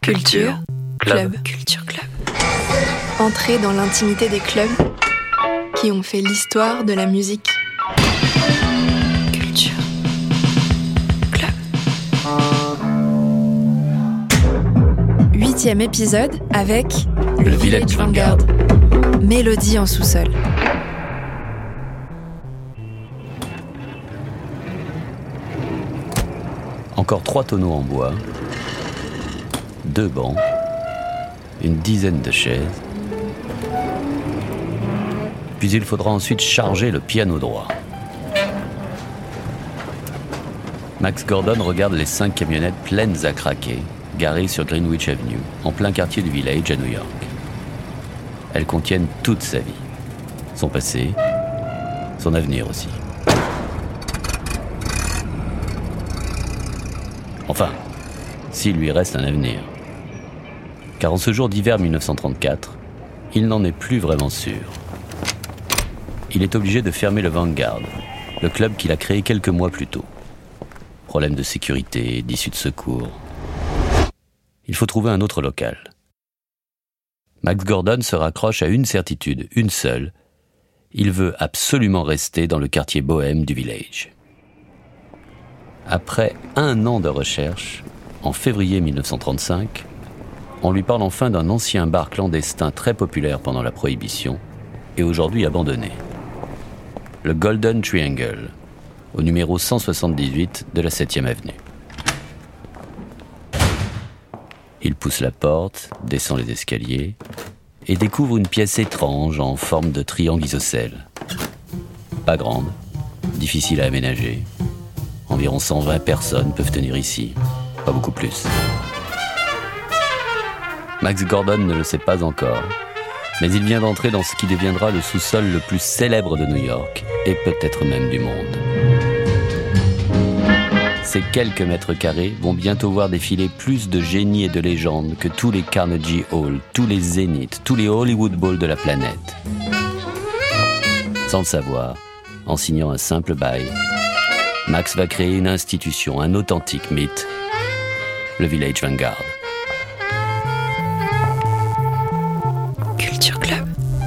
Culture Club. Culture Club. Entrez dans l'intimité des clubs qui ont fait l'histoire de la musique. Culture Club. 8e épisode avec le Village Vanguard. Mélodie en sous-sol. Encore 3 tonneaux en bois, 2 bancs, une dizaine de chaises. Puis il faudra ensuite charger le piano droit. Max Gordon regarde les 5 camionnettes pleines à craquer, garées sur Greenwich Avenue, en plein quartier du Village à New York. Elles contiennent toute sa vie, son passé, son avenir aussi. Enfin, s'il lui reste un avenir. Car en ce jour d'hiver 1934, il n'en est plus vraiment sûr. Il est obligé de fermer le Vanguard, le club qu'il a créé quelques mois plus tôt. Problème de sécurité, d'issue de secours. Il faut trouver un autre local. Max Gordon se raccroche à une certitude, une seule. Il veut absolument rester dans le quartier bohème du Village. Après 1 an de recherche, en février 1935, on lui parle enfin d'un ancien bar clandestin très populaire pendant la Prohibition et aujourd'hui abandonné. Le Golden Triangle, au numéro 178 de la 7e avenue. Il pousse la porte, descend les escaliers et découvre une pièce étrange en forme de triangle isocèle. Pas grande, difficile à aménager. Environ 120 personnes peuvent tenir ici, pas beaucoup plus. Max Gordon ne le sait pas encore, mais il vient d'entrer dans ce qui deviendra le sous-sol le plus célèbre de New York, et peut-être même du monde. Ces quelques mètres carrés vont bientôt voir défiler plus de génies et de légendes que tous les Carnegie Hall, tous les Zénith, tous les Hollywood Bowls de la planète. Sans le savoir, en signant un simple bail, Max va créer une institution, un authentique mythe, le Village Vanguard. Culture Club.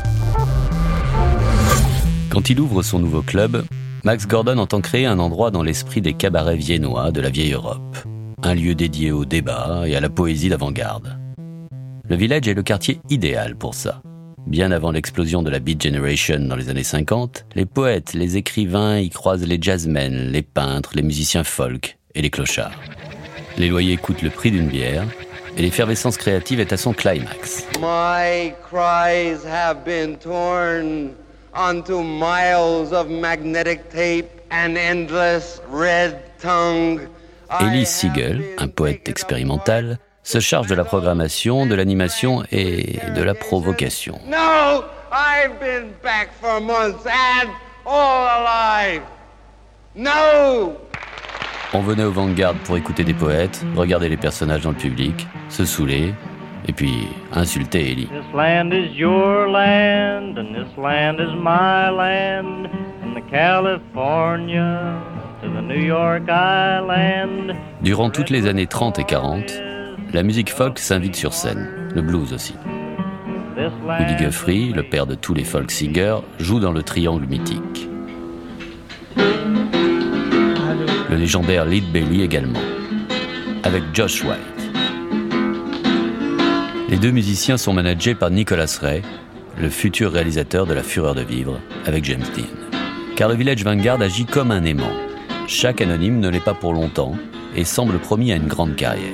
Quand il ouvre son nouveau club, Max Gordon entend créer un endroit dans l'esprit des cabarets viennois de la vieille Europe. Un lieu dédié au débat et à la poésie d'avant-garde. Le Village est le quartier idéal pour ça. Bien avant l'explosion de la Beat Generation dans les années 50, les poètes, les écrivains y croisent les jazzmen, les peintres, les musiciens folk et les clochards. Les loyers coûtent le prix d'une bière et l'effervescence créative est à son climax. My cries have been torn onto miles of magnetic tape and endless red tongue. Elie Siegel, un poète expérimental, se charge de la programmation, de l'animation et de la provocation. No, I've been back for months and all alive. No! On venait au Vanguard pour écouter des poètes, regarder les personnages dans le public, se saouler, et puis insulter Elie. This land is your land, and this land is my land, from the California to the New York Island. Durant toutes les années 30 et 40, la musique folk s'invite sur scène, le blues aussi. Woody Guthrie, le père de tous les folk singers, joue dans le triangle mythique. Le légendaire Lead Belly également, avec Josh White. Les 2 musiciens sont managés par Nicholas Ray, le futur réalisateur de La Fureur de vivre, avec James Dean. Car le Village Vanguard agit comme un aimant. Chaque anonyme ne l'est pas pour longtemps et semble promis à une grande carrière.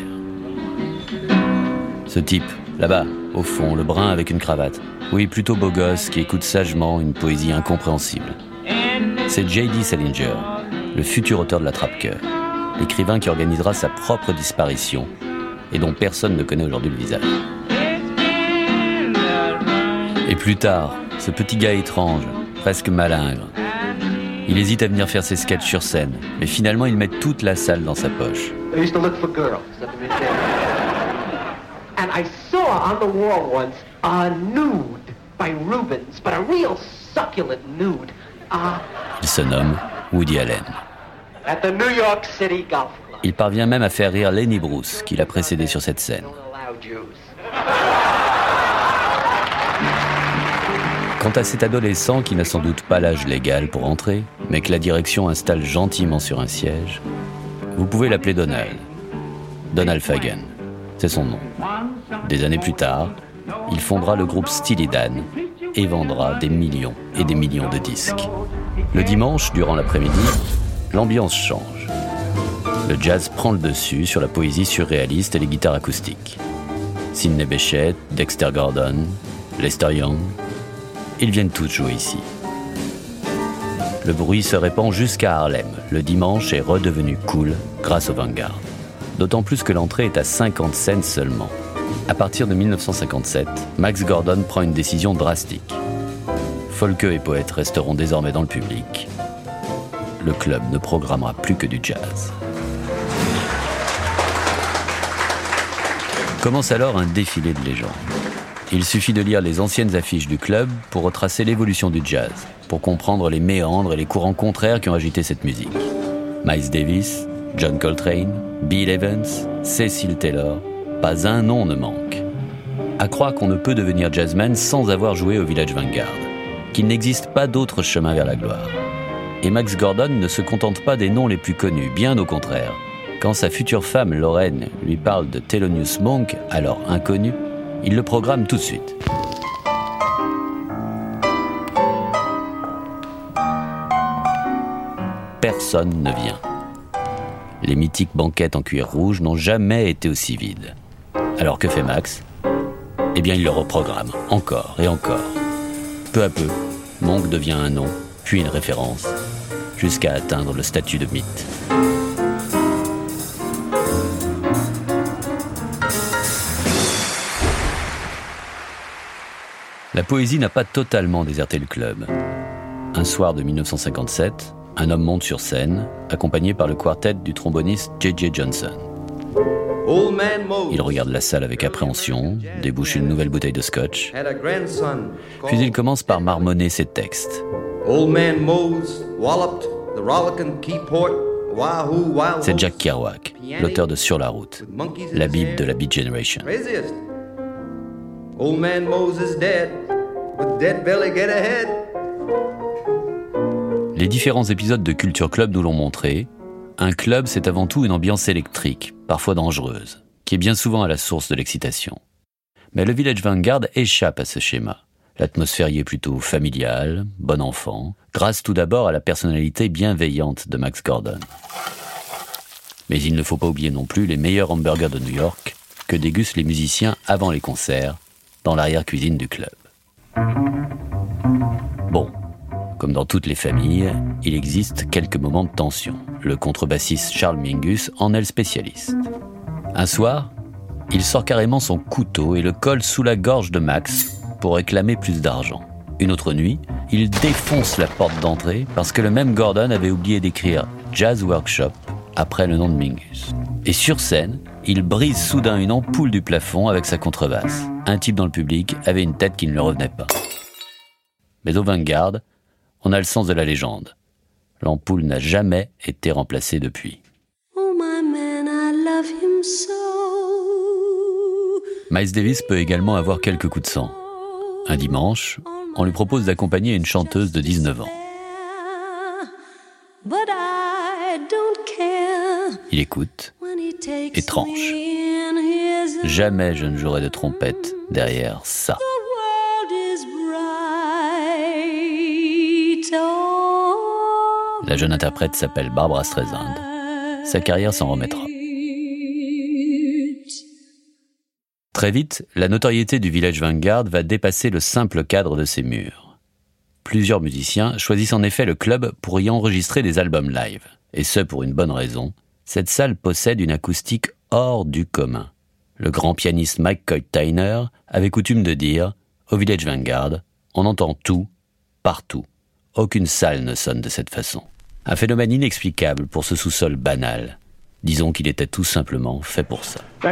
Ce type, là-bas, au fond, le brun avec une cravate. Oui, plutôt beau gosse qui écoute sagement une poésie incompréhensible. C'est J.D. Salinger, le futur auteur de La Trappe-Cœur, l'écrivain qui organisera sa propre disparition et dont personne ne connaît aujourd'hui le visage. Et plus tard, ce petit gars étrange, presque malingre, il hésite à venir faire ses sketchs sur scène, mais finalement il met toute la salle dans sa poche. And I saw on the wall once a nude by Rubens, but a real succulent nude. Il se nomme Woody Allen. At the New York City Golf Club. Il parvient même à faire rire Lenny Bruce, qui l'a précédé sur cette scène. Jews. Quant à cet adolescent qui n'a sans doute pas l'âge légal pour entrer, mais que la direction installe gentiment sur un siège, vous pouvez l'appeler Donald. Donald Fagen, c'est son nom. Des années plus tard, il fondera le groupe Steely Dan et vendra des millions et des millions de disques. Le dimanche, durant l'après-midi, l'ambiance change. Le jazz prend le dessus sur la poésie surréaliste et les guitares acoustiques. Sidney Bechet, Dexter Gordon, Lester Young, ils viennent tous jouer ici. Le bruit se répand jusqu'à Harlem. Le dimanche est redevenu cool grâce au Vanguard. D'autant plus que l'entrée est à 50 cents seulement. À partir de 1957, Max Gordon prend une décision drastique. Folkeux et poètes resteront désormais dans le public. Le club ne programmera plus que du jazz. Commence alors un défilé de légendes. Il suffit de lire les anciennes affiches du club pour retracer l'évolution du jazz, pour comprendre les méandres et les courants contraires qui ont agité cette musique. Miles Davis, John Coltrane, Bill Evans, Cecil Taylor, pas un nom ne manque. À croire qu'on ne peut devenir jazzman sans avoir joué au Village Vanguard, qu'il n'existe pas d'autre chemin vers la gloire. Et Max Gordon ne se contente pas des noms les plus connus, bien au contraire. Quand sa future femme, Lorraine, lui parle de Thelonious Monk, alors inconnu, il le programme tout de suite. Personne ne vient. Les mythiques banquettes en cuir rouge n'ont jamais été aussi vides. Alors que fait Max ? Eh bien, il le reprogramme, encore et encore. Peu à peu, Monk devient un nom, puis une référence, jusqu'à atteindre le statut de mythe. La poésie n'a pas totalement déserté le club. Un soir de 1957, un homme monte sur scène, accompagné par le quartet du tromboniste J.J. Johnson. Il regarde la salle avec appréhension, débouche une nouvelle bouteille de scotch, puis il commence par marmonner ses textes. C'est Jack Kerouac, l'auteur de Sur la route, la Bible de la Beat Generation. Old man Moses dead, with dead belly get ahead. Les différents épisodes de Culture Club nous l'ont montré. Un club, c'est avant tout une ambiance électrique, parfois dangereuse, qui est bien souvent à la source de l'excitation. Mais le Village Vanguard échappe à ce schéma. L'atmosphère y est plutôt familiale, bon enfant, grâce tout d'abord à la personnalité bienveillante de Max Gordon. Mais il ne faut pas oublier non plus les meilleurs hamburgers de New York que dégustent les musiciens avant les concerts, dans l'arrière-cuisine du club. Bon, comme dans toutes les familles, il existe quelques moments de tension. Le contrebassiste Charles Mingus en est le spécialiste. Un soir, il sort carrément son couteau et le colle sous la gorge de Max pour réclamer plus d'argent. Une autre nuit, il défonce la porte d'entrée parce que le même Gordon avait oublié d'écrire Jazz Workshop après le nom de Mingus. Et sur scène, il brise soudain une ampoule du plafond avec sa contrebasse. Un type dans le public avait une tête qui ne lui revenait pas. Mais au Vanguard, on a le sens de la légende. L'ampoule n'a jamais été remplacée depuis. Oh my man, I love him so. Miles Davis peut également avoir quelques coups de sang. Un dimanche, on lui propose d'accompagner une chanteuse de 19 ans. Il écoute et tranche. Jamais je ne jouerai de trompette derrière ça. La jeune interprète s'appelle Barbra Streisand. Sa carrière s'en remettra. Très vite, la notoriété du Village Vanguard va dépasser le simple cadre de ses murs. Plusieurs musiciens choisissent en effet le club pour y enregistrer des albums live. Et ce pour une bonne raison. Cette salle possède une acoustique hors du commun. Le grand pianiste Mike Coyne-Tyner avait coutume de dire « Au Village Vanguard, on entend tout, partout. Aucune salle ne sonne de cette façon. » Un phénomène inexplicable pour ce sous-sol banal. Disons qu'il était tout simplement fait pour ça. C'est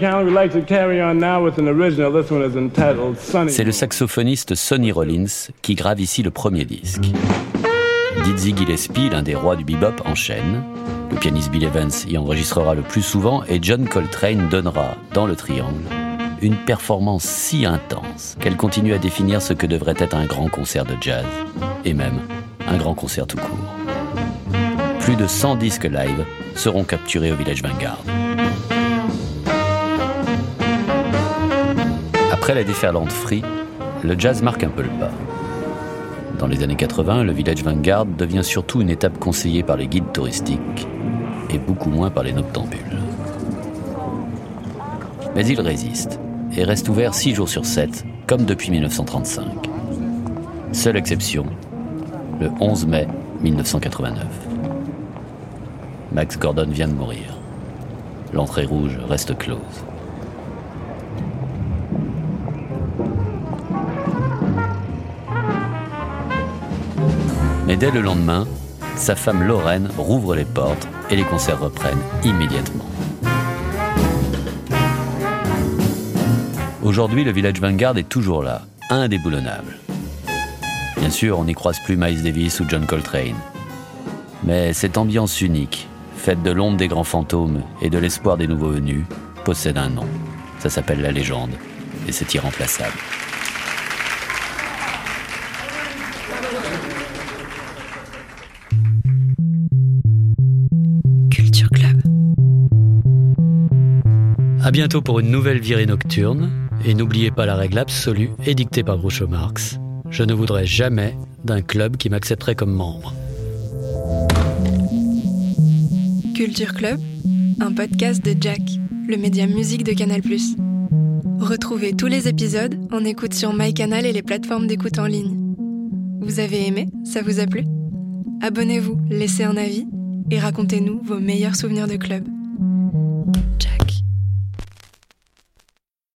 le saxophoniste Sonny Rollins qui grave ici le premier disque. Dizzy Gillespie, l'un des rois du bebop, enchaîne. Le pianiste Bill Evans y enregistrera le plus souvent et John Coltrane donnera, dans le triangle, une performance si intense qu'elle continue à définir ce que devrait être un grand concert de jazz, et même un grand concert tout court. Plus de 100 disques live seront capturés au Village Vanguard. Après la déferlante Free, le jazz marque un peu le pas. Dans les années 80, le Village Vanguard devient surtout une étape conseillée par les guides touristiques et beaucoup moins par les noctambules. Mais il résiste et reste ouvert 6 jours sur 7, comme depuis 1935. Seule exception, le 11 mai 1989. Max Gordon vient de mourir. L'entrée rouge reste close. Mais dès le lendemain, sa femme Lorraine rouvre les portes et les concerts reprennent immédiatement. Aujourd'hui, le Village Vanguard est toujours là, indéboulonnable. Bien sûr, on n'y croise plus Miles Davis ou John Coltrane. Mais cette ambiance unique, faite de l'ombre des grands fantômes et de l'espoir des nouveaux venus, possède un nom. Ça s'appelle la légende et c'est irremplaçable. Culture Club. À bientôt pour une nouvelle virée nocturne. Et n'oubliez pas la règle absolue édictée par Groucho Marx. Je ne voudrais jamais d'un club qui m'accepterait comme membre. Culture Club, un podcast de Jack, le média musique de Canal+. Retrouvez tous les épisodes en écoute sur MyCanal et les plateformes d'écoute en ligne. Vous avez aimé ? Ça vous a plu ? Abonnez-vous, laissez un avis et racontez-nous vos meilleurs souvenirs de club.